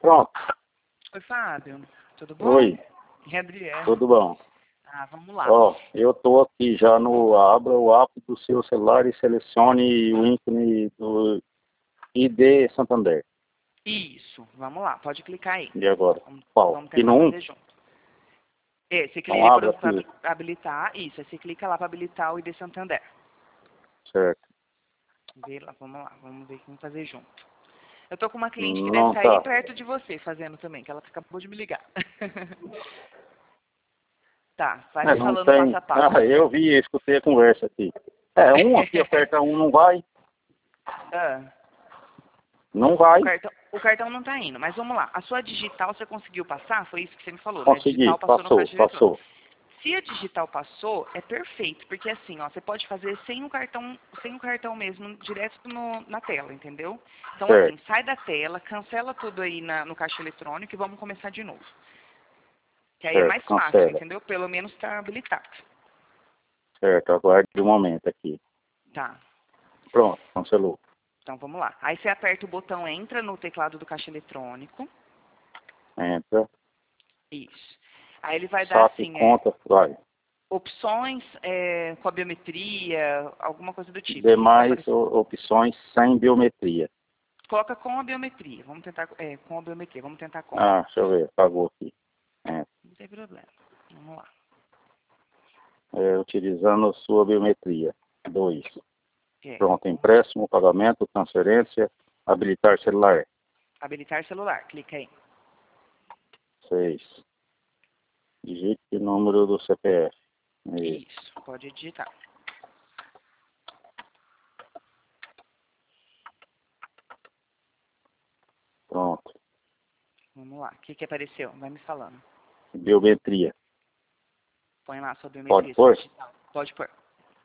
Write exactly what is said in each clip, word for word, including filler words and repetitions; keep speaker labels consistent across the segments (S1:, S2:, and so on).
S1: Pronto.
S2: Oi, Fábio. Tudo bom?
S1: Oi.
S2: É Adriana.
S1: Tudo bom?
S2: Ah, vamos lá.
S1: Ó, eu tô aqui já no... Abra o app do seu celular e selecione o ícone do I D Santander.
S2: Isso. Vamos lá. Pode clicar aí.
S1: E agora?
S2: Vamos,
S1: Qual?
S2: vamos
S1: E
S2: tentar
S1: no um?
S2: fazer junto. É, você
S1: Então
S2: clica
S1: abra
S2: para
S1: aqui.
S2: habilitar. Isso. Aí você clica lá para habilitar o I D Santander.
S1: Certo.
S2: Vê lá. Vamos lá. Vamos ver o que vamos fazer junto. Eu tô com uma cliente que deve
S1: Não
S2: estar aí
S1: tá.
S2: perto de você fazendo também, que ela acabou de me ligar. Tá. Vai
S1: É,
S2: me
S1: não
S2: falando passo
S1: tem...
S2: a passo.
S1: Ah, eu vi, escutei a conversa aqui. É, um aqui, aperta um, não vai.
S2: Ah.
S1: Não
S2: O
S1: vai.
S2: cartão, o cartão não tá indo, mas vamos lá. A sua digital você conseguiu passar? Foi isso que você me falou, né? A
S1: Consegui,
S2: digital passou no
S1: passou,
S2: caixa eletrônico.
S1: passou.
S2: Se a digital passou, é perfeito, porque assim, ó, você pode fazer sem o cartão, sem o cartão mesmo, direto no, na tela, entendeu? Então assim,
S1: Certo,
S2: sai da tela, cancela tudo aí na, no caixa eletrônico e vamos começar de novo. Que aí é
S1: certo,
S2: mais fácil,
S1: cancela.
S2: entendeu? Pelo menos tá habilitado.
S1: Certo, aguarde um momento aqui.
S2: Tá.
S1: Pronto, cancelou.
S2: Então vamos lá. Aí você aperta o botão entra no teclado do caixa eletrônico.
S1: Entra.
S2: Isso. Aí ele vai dar
S1: Saque
S2: assim, é,
S1: conta, vai.
S2: opções é, com a biometria, alguma coisa do tipo. Que que vai
S1: Demais
S2: aparecer?
S1: o- opções sem biometria.
S2: Coloca com a biometria. Vamos tentar é, com a biometria. Vamos tentar com.
S1: Ah, deixa eu ver, apagou aqui. É,
S2: Não tem problema. Vamos lá.
S1: é, utilizando sua biometria. Dois.
S2: É,
S1: Pronto, empréstimo, pagamento, transferência, habilitar celular.
S2: habilitar celular. Clica aí.
S1: Seis. Digite o número do C P F. Isso.
S2: Isso. Pode digitar.
S1: Pronto.
S2: Vamos lá. O que, que apareceu? Vai me falando.
S1: Biometria.
S2: Põe lá a sua
S1: Pode
S2: biometria. Sua
S1: pôr?
S2: digital. Pode pôr.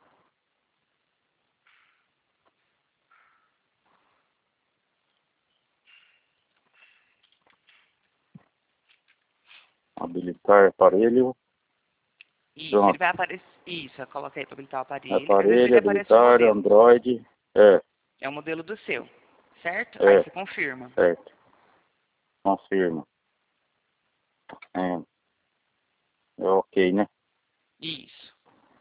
S1: Habilitar aparelho.
S2: Isso. Ele
S1: Pronto.
S2: vai aparecer. Isso. Coloca aí para habilitar o aparelho. Às vezes
S1: Aparelho,
S2: ele aparece o
S1: habilitar,
S2: modelo.
S1: Android. É,
S2: É o modelo do seu. Certo? Aí
S1: é,
S2: você confirma.
S1: certo. Confirma. É, é ok, né?
S2: Isso.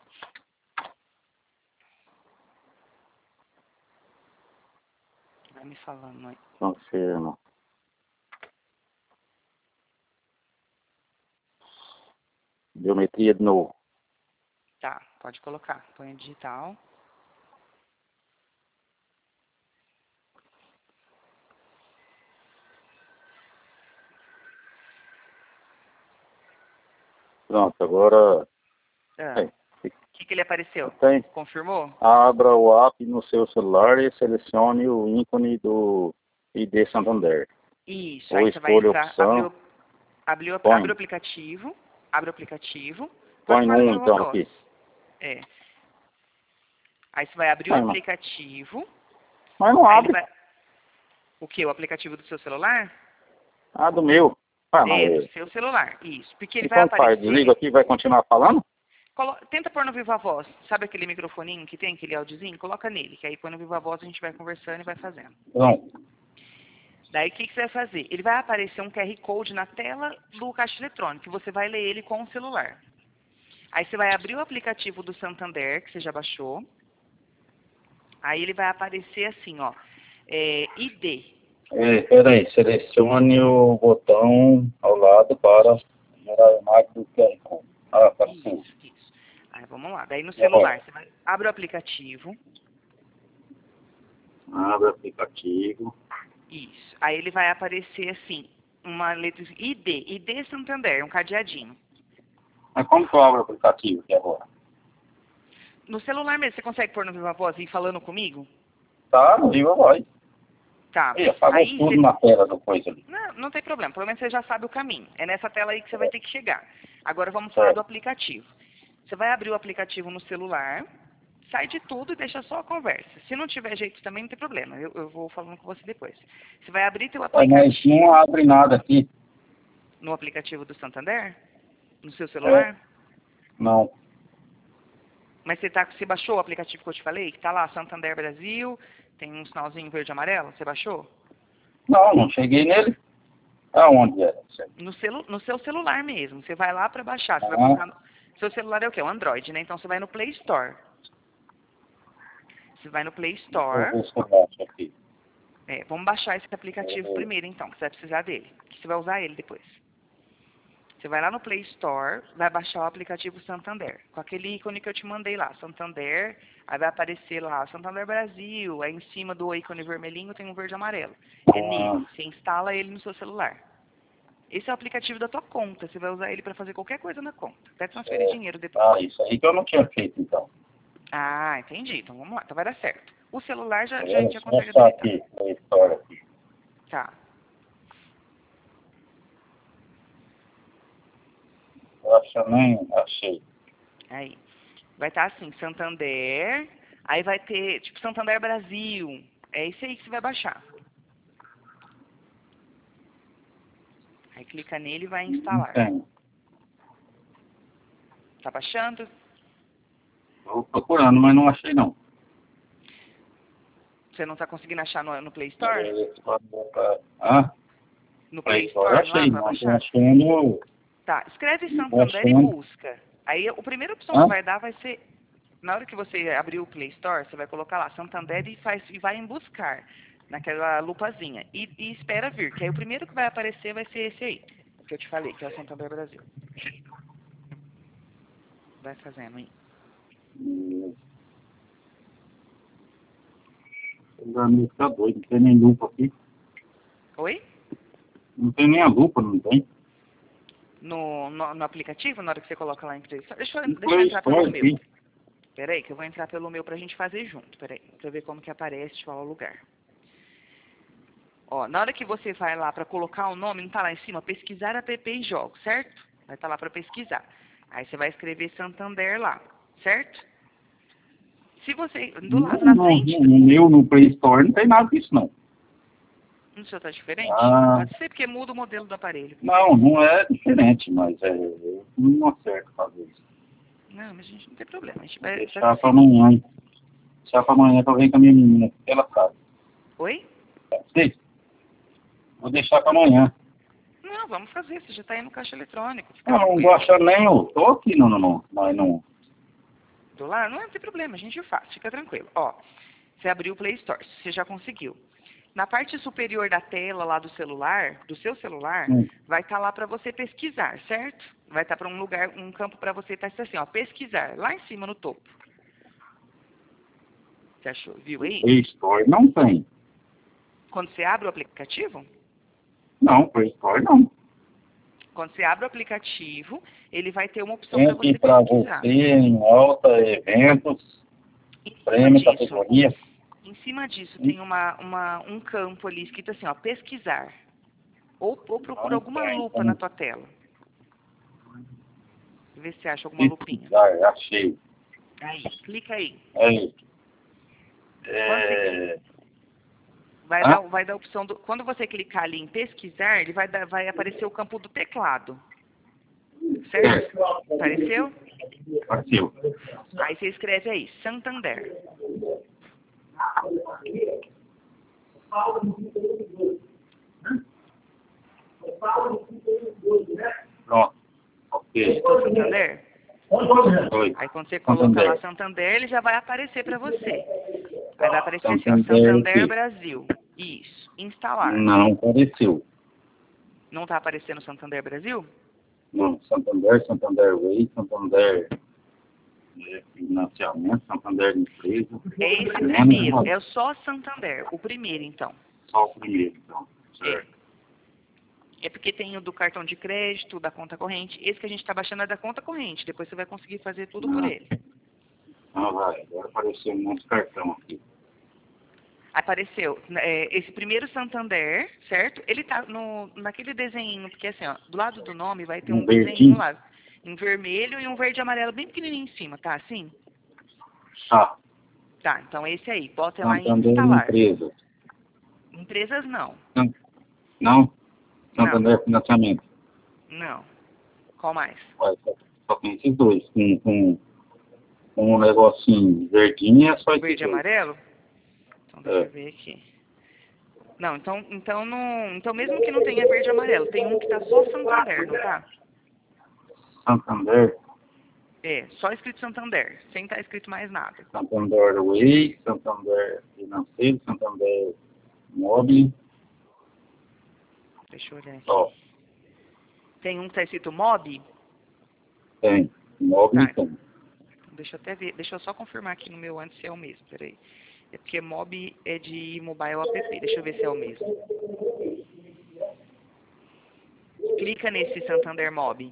S2: Vai me falando aí.
S1: Confirma. Biometria de novo.
S2: Tá, pode colocar. Põe digital.
S1: Pronto, agora
S2: Ah,
S1: é,
S2: o que, que ele apareceu?
S1: tem.
S2: Confirmou?
S1: Abra o app no seu celular e selecione o ícone do I D Santander.
S2: Isso,
S1: Ou
S2: aí você vai
S1: escolha a
S2: entrar, abre
S1: opção.
S2: o, abre o, abre o
S1: Põe.
S2: aplicativo, abre o aplicativo, pode
S1: Põe
S2: pôr no
S1: um
S2: Viva
S1: então
S2: Voz.
S1: aqui.
S2: É. Aí você vai abrir o
S1: Põe, mas,
S2: aplicativo,
S1: mas não
S2: aí ele
S1: abre.
S2: vai. O que? O aplicativo do seu celular?
S1: Ah, do meu. Ah, não.
S2: É, do
S1: É.
S2: seu celular, isso. Porque ele
S1: E
S2: vai
S1: como faz? Desliga
S2: aparecer.
S1: aqui e vai continuar falando?
S2: Colo, tenta pôr no Viva Voz. Sabe aquele microfoninho que tem, aquele audiozinho? Coloca nele, que aí põe no Viva Voz, a gente vai conversando e vai fazendo.
S1: Não.
S2: Daí o que, que você vai fazer? Ele vai aparecer um Q R Code na tela do caixa eletrônico, que você vai ler ele com o celular. Aí você vai abrir o aplicativo do Santander, que você já baixou. Aí ele vai aparecer assim, ó, é, I D.
S1: É, peraí, selecione o botão ao lado para gerar a imagem do Q R Code. Ah, apareceu.
S2: Isso, isso. Aí vamos lá. Daí no
S1: E agora?
S2: celular, você vai, abre o aplicativo.
S1: Abre o aplicativo.
S2: Isso. Aí ele vai aparecer assim, uma letra I D, I D Santander, um cadeadinho.
S1: Mas como que eu abro o aplicativo aqui agora?
S2: No celular mesmo, você consegue pôr no Viva Voz e ir falando comigo?
S1: Tá, no Viva Voz.
S2: Tá.
S1: Ih, apagou
S2: Aí
S1: tudo
S2: você.
S1: na tela do coisa ali.
S2: Não, não tem problema, pelo menos você já sabe o caminho. É nessa tela aí que você vai ter que chegar. Agora vamos falar do
S1: Certo.
S2: aplicativo. Você vai abrir o aplicativo no celular, sai de tudo e deixa só a conversa. Se não tiver jeito também, não tem problema. Eu, eu vou falando com você depois. Você vai abrir teu
S1: Mas não
S2: aplicativo
S1: abre nada aqui.
S2: no aplicativo do Santander, no seu
S1: É,
S2: celular.
S1: não.
S2: Mas você, tá, você baixou o aplicativo que eu te falei? Que tá lá, Santander Brasil, tem um sinalzinho verde e amarelo, você baixou?
S1: Não, não cheguei nele. Aonde é?
S2: No, celu, no seu celular mesmo. Você vai lá para baixar. Você
S1: Ah.
S2: vai colocar no, seu celular é o quê? O Android, né? Então você vai no Play Store. Você vai no Play Store.
S1: Eu vou baixo aqui.
S2: É, vamos baixar esse aplicativo
S1: Eu...
S2: primeiro, então, que você vai precisar dele. Que você vai usar ele depois. Você vai lá no Play Store, vai baixar o aplicativo Santander. Com aquele ícone que eu te mandei lá, Santander. Aí vai aparecer lá, Santander Brasil. Aí em cima do ícone vermelhinho tem um verde e amarelo. É nele. Você instala ele no seu celular. Esse é o aplicativo da tua conta. Você vai usar ele para fazer qualquer coisa na conta. Até transferir
S1: É.
S2: dinheiro depois.
S1: Ah, isso aí que eu não tinha feito, então.
S2: Ah, entendi. Então vamos lá. Então vai dar certo. O celular já, já, a
S1: É,
S2: gente já consegue
S1: só
S2: habilitar.
S1: aqui, a história aqui.
S2: Tá.
S1: Eu acho nem achei.
S2: Aí. Vai estar assim, Santander. Aí vai ter, tipo, Santander Brasil. É esse aí que você vai baixar. Aí clica nele e vai instalar.
S1: Tem.
S2: Tá baixando?
S1: Estou procurando, mas não achei não.
S2: Você não tá conseguindo achar no, no Play Store?
S1: Ah?
S2: No Play
S1: Play Store
S2: Store,
S1: eu
S2: lá
S1: achei,
S2: vai
S1: não. Estou
S2: baixar?
S1: achando...
S2: Tá, escreve
S1: Tô
S2: Santander e
S1: achando.
S2: busca. Aí a primeira opção
S1: Hã?
S2: que vai dar vai ser, na hora que você abrir o Play Store, você vai colocar lá Santander e, faz, e vai em buscar, naquela lupazinha. E, e espera vir, que aí o primeiro que vai aparecer vai ser esse aí, que eu te falei, que é o Santander Brasil. Vai fazendo aí.
S1: O amigo tá doido, não tem nem lupa aqui.
S2: Oi?
S1: Não tem nem a lupa, não tem.
S2: No, no, no aplicativo, na hora que você coloca lá em Play Store. Deixa eu,
S1: No
S2: deixa eu
S1: Play
S2: entrar
S1: Store
S2: pelo
S1: aqui.
S2: meu. Peraí, que eu vou entrar pelo meu pra gente fazer junto. Peraí, pra eu ver como que aparece, deixa eu falar o lugar. Ó, na hora que você vai lá pra colocar o nome, não tá lá em cima? Pesquisar app e jogos, certo? Vai estar lá pra pesquisar. Aí você vai escrever Santander lá, certo? Se você, do lado
S1: Não,
S2: na
S1: não,
S2: frente,
S1: no meu, no Play Store, não tem nada disso, não.
S2: no seu tá diferente?
S1: Ah.
S2: Pode ser porque muda o modelo do aparelho.
S1: Não, não é diferente, mas é, eu não acerto fazer isso.
S2: Não, mas a gente não tem problema. A gente
S1: Vou
S2: vai,
S1: deixar
S2: vai
S1: para
S2: conseguir.
S1: amanhã. Deixar para amanhã que eu venho com a minha menina, porque ela sabe.
S2: Oi?
S1: Sim. Vou deixar para amanhã.
S2: Não, vamos fazer. Você já tá aí no caixa eletrônico. Fica
S1: Não, não
S2: tranquilo.
S1: vou achar nem eu. Tô aqui, não, não, não. Mas não.
S2: Do lado? Não, não tem problema, a gente faz. Fica tranquilo. Ó, você abriu o Play Store. Você já conseguiu. Na parte superior da tela lá do celular, do seu celular,
S1: Hum.
S2: vai estar lá para você pesquisar, certo? Vai estar para um lugar, um campo para você estar assim, ó, pesquisar, lá em cima no topo. Você achou? Viu aí?
S1: Play Store não tem.
S2: Quando você abre o aplicativo,
S1: Não, Play Store não.
S2: quando você abre o aplicativo, ele vai ter uma opção para
S1: Tem
S2: você
S1: aqui para
S2: pesquisar.
S1: você, em alta, eventos,
S2: Em cima
S1: prêmio,
S2: disso,
S1: categoria.
S2: em cima disso
S1: Hum.
S2: tem uma, uma, um campo ali escrito assim, ó, pesquisar. Ou, ou procura
S1: Não
S2: alguma
S1: tem,
S2: lupa
S1: então.
S2: na tua tela. Vê se você acha alguma lupinha.
S1: Pesquisar, achei.
S2: Aí, clica aí.
S1: Aí.
S2: Quando você clica,
S1: É...
S2: vai,
S1: Hã?
S2: dar, vai dar a opção do. Quando você clicar ali em pesquisar, ele vai, dar, vai aparecer o campo do teclado. Certo? Apareceu?
S1: Apareceu.
S2: Aí você escreve aí, Santander.
S1: Pronto. Ok.
S2: Digitou Santander?
S1: Oi.
S2: Aí quando você coloca
S1: Santander.
S2: lá Santander, ele já vai aparecer para você. Aí vai aparecer assim, ó,
S1: Santander,
S2: Santander
S1: ok.
S2: Brasil. Isso. Instalar.
S1: Não apareceu.
S2: Não está aparecendo Santander Brasil?
S1: Não, Santander, Santander Way, Santander é, Financiamento, Santander Empresa.
S2: É esse
S1: Menos
S2: primeiro.
S1: uma-
S2: É só Santander. O primeiro, então.
S1: Só o primeiro, então.
S2: É.
S1: Certo.
S2: É porque tem o do cartão de crédito, da conta corrente. Esse que a gente está baixando é da conta corrente. Depois você vai conseguir fazer tudo por
S1: Ah.
S2: ele.
S1: Ah, vai. Agora apareceu um monte de cartão aqui.
S2: Apareceu é, esse primeiro Santander, certo? Ele tá no, naquele desenho, porque assim, ó, do lado do nome vai ter
S1: Um
S2: um desenho
S1: verdinho.
S2: lá, em vermelho e um verde e amarelo bem pequenininho em cima, tá? Assim?
S1: Ah,
S2: Tá, então esse aí, bota lá em
S1: Santander
S2: instalar.
S1: Empresa.
S2: Empresas não,
S1: Não? Não? Santander Financiamento.
S2: não. Qual mais?
S1: Ué, só, só tem esses dois. Com, com, com um negocinho verdinho é só esses
S2: Verde e
S1: dois.
S2: amarelo? Então deixa
S1: É.
S2: eu ver aqui. Não, então, então, não, então mesmo que não tenha verde e amarelo, tem um que tá só Santander, não tá?
S1: Santander,
S2: É, só escrito Santander, sem estar escrito mais nada.
S1: Santander Way, Santander Financeiro, Santander Mobile.
S2: Deixa eu olhar aqui.
S1: Ó,
S2: Tem um que tá escrito Mob?
S1: tem. Mobile
S2: Tá.
S1: tem.
S2: Deixa eu até ver, deixa eu só confirmar aqui no meu antes se é o mesmo, peraí. É porque Mob é de mobile app, deixa eu ver se é o mesmo. Clica nesse Santander Mob.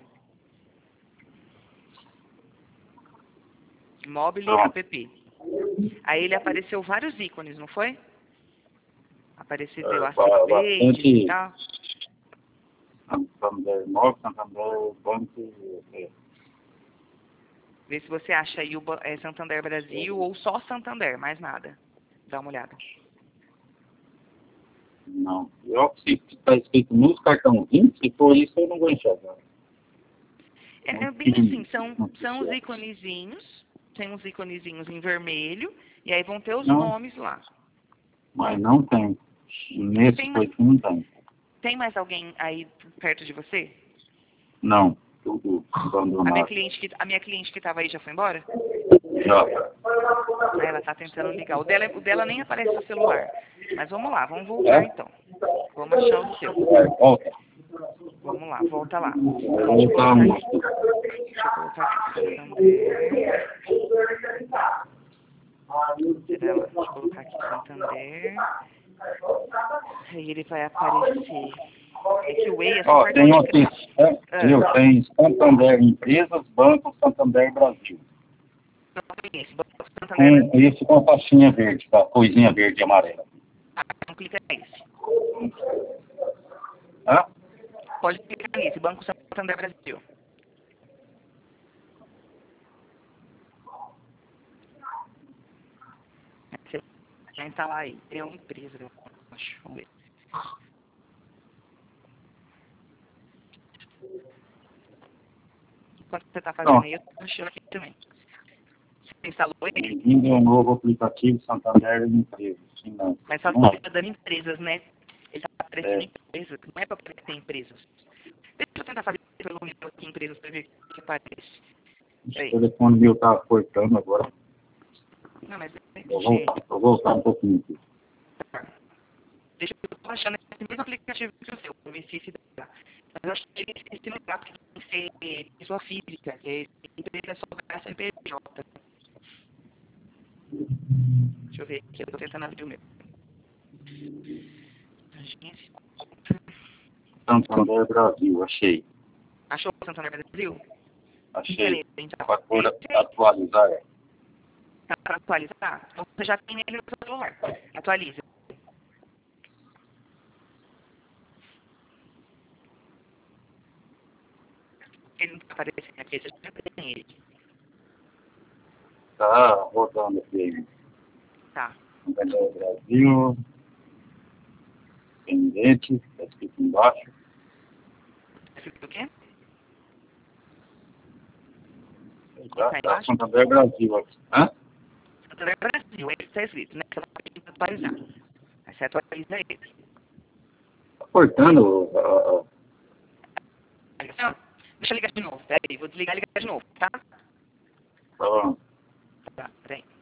S2: Mobile
S1: Pronto.
S2: app. Aí ele apareceu vários ícones, não foi? Apareceu
S1: É,
S2: lá,
S1: ba-
S2: Pages
S1: bastante
S2: e tal.
S1: Santander Mobile, Santander Banco. É.
S2: Vê se você acha aí o ba- é, Santander Brasil ou só Santander, mais nada. Dá uma olhada.
S1: Não. Eu, se está escrito nos cartãozinhos, se for isso, eu não vou enxergar.
S2: É, é
S1: Muito
S2: bem assim,
S1: pequenininho.
S2: são,
S1: Muito
S2: são os
S1: pequeno.
S2: iconezinhos, tem uns iconezinhos em vermelho, e aí vão ter os
S1: Não,
S2: nomes lá.
S1: mas não tem. Nesse
S2: Tem,
S1: coisa não tem.
S2: tem mais alguém aí perto de você?
S1: Não. Tudo
S2: A minha
S1: abandonado.
S2: cliente que a minha cliente que estava aí já foi embora?
S1: Já.
S2: Ah, ela está tentando ligar. O dela, o dela nem aparece no celular. Mas vamos lá, vamos voltar
S1: É?
S2: então. Vamos achar o seu.
S1: Vai, volta.
S2: Vamos lá, volta lá.
S1: Eu
S2: Então,
S1: vou
S2: deixa eu
S1: voltar a
S2: colocar aqui.
S1: música.
S2: Deixa eu colocar aqui. Santander. Será lá? Deixa eu colocar aqui Santander. Aí ele vai aparecer. É que o Way é só
S1: Ó,
S2: cartão
S1: tem
S2: de
S1: aqui,
S2: crédito.
S1: é,
S2: Ah,
S1: viu? Tem Santander Empresas, Banco Santander Brasil.
S2: não conheço. Santander.
S1: Com esse com a faixinha verde, com a coisinha verde e amarela.
S2: Ah, então clica nesse.
S1: Hã?
S2: Pode clicar nesse. Banco Santander Brasil. Você vai instalar aí. É uma empresa, eu acho. Vamos ver. Enquanto você está fazendo
S1: Pronto.
S2: aí, eu estou mexendo aqui também. Você instalou ele?
S1: Bem-vindo ao novo aplicativo Santander Empresas. Sim, não.
S2: Mas só
S1: Não é.
S2: está dando empresas, né? Ele está aparecendo
S1: É.
S2: empresas. Não é para aparecer empresas. Deixa eu tentar fazer pelo meu aqui empresas para ver o que aparece.
S1: O
S2: Peraí.
S1: telefone meu tá cortando agora.
S2: Não, mas é
S1: Eu
S2: de
S1: vou,
S2: jeito.
S1: eu vou voltar um pouquinho aqui.
S2: Deixa eu estou achando esse mesmo aplicativo que o seu, o Messice da. Mas eu acho que ele esse lugar que tem que ser pessoa física, que é empresa só da C P J. Deixa eu ver aqui, eu estou tentando abrir o meu. Agência.
S1: Santander Brasil, achei.
S2: Achou o Santander Brasil?
S1: Achei.
S2: Então,
S1: Para por atualizar.
S2: tá para atualizar? Então você já tem ele no seu celular. Atualiza. Ele não está aparecendo aqui, você já tem ele.
S1: Tá rodando aqui.
S2: Tá.
S1: Santander Brasil. Pendente, está escrito embaixo.
S2: Escrito o quê?
S1: Já
S2: Tá
S1: está
S2: embaixo?
S1: Santander Brasil aqui. Hã?
S2: Santander Brasil, ele está escrito, né? Você vai pedir para atualizar. Aí você atualiza ele.
S1: Tá cortando. Uh, uh,
S2: Então, deixa eu ligar de novo. Peraí, vou desligar e ligar de novo, tá?
S1: uh,
S2: Tá, peraí.